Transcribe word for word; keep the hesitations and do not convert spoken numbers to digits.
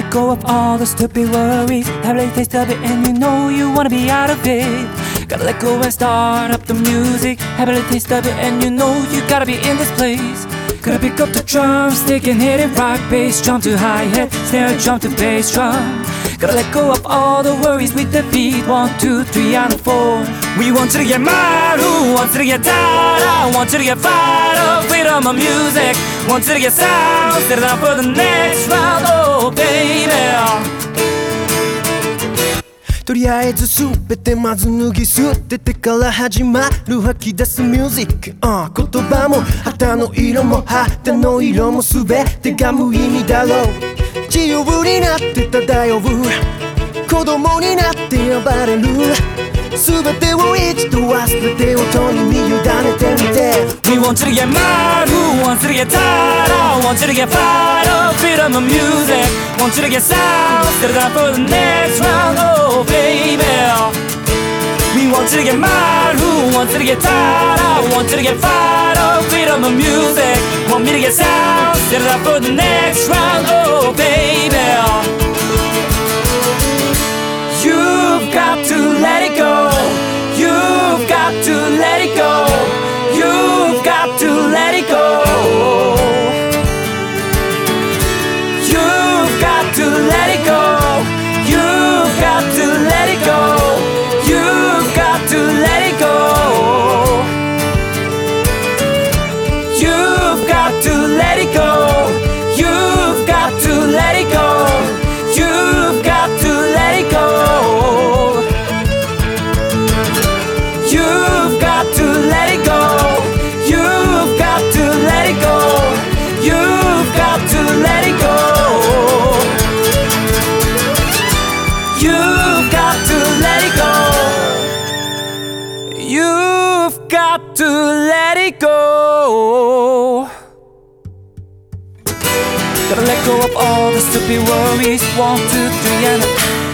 let go of all the stupid worries. Have a little taste of it and you know you wanna be out of it. Gotta let go and start up the music. Have a little taste of it and you know you gotta be in this place. Gotta pick up the drumstick and hit it rock, bass, drum to hi-hat, snare, drum to bass, drum. Gotta let go of all the worries with the beat. One, two, three, and four. We want you to get mad, who wants you to get tired? I want you to get fired up with all my music. Want you to get sound, set it up for the next round, oh baby. とりあえずすべてまず脱ぎ捨ててから始まる吐き出すミュージック、uh、言葉も旗の色も旗の色もすべてが無意味だろう。自由になって漂う子供になって暴れるすべてを一度忘れて音に身委ねてみて。 We want you to get mad, who wants you to get tired? I want you to get fired up, feel of my music. Want you to get sound, set it up for the next round, oh baby. We want you to get mad, who wants you to get tired? I want you to get fired up, feel of my music. Want me to get sound, set it up for the next round, oh baby. You've got to let it go. You've got to let it go. You've got to let it go. You've got to let it go. You've got to let it go. You've got to let it go. You've got to let it go. You've got to let it go. You've got to let it go. You've got to let it go. You've got to let it go. You've got to let it go. You've got to let it go. You've got to let it go. Gotta let go of all the stupid worries. One, two, three, and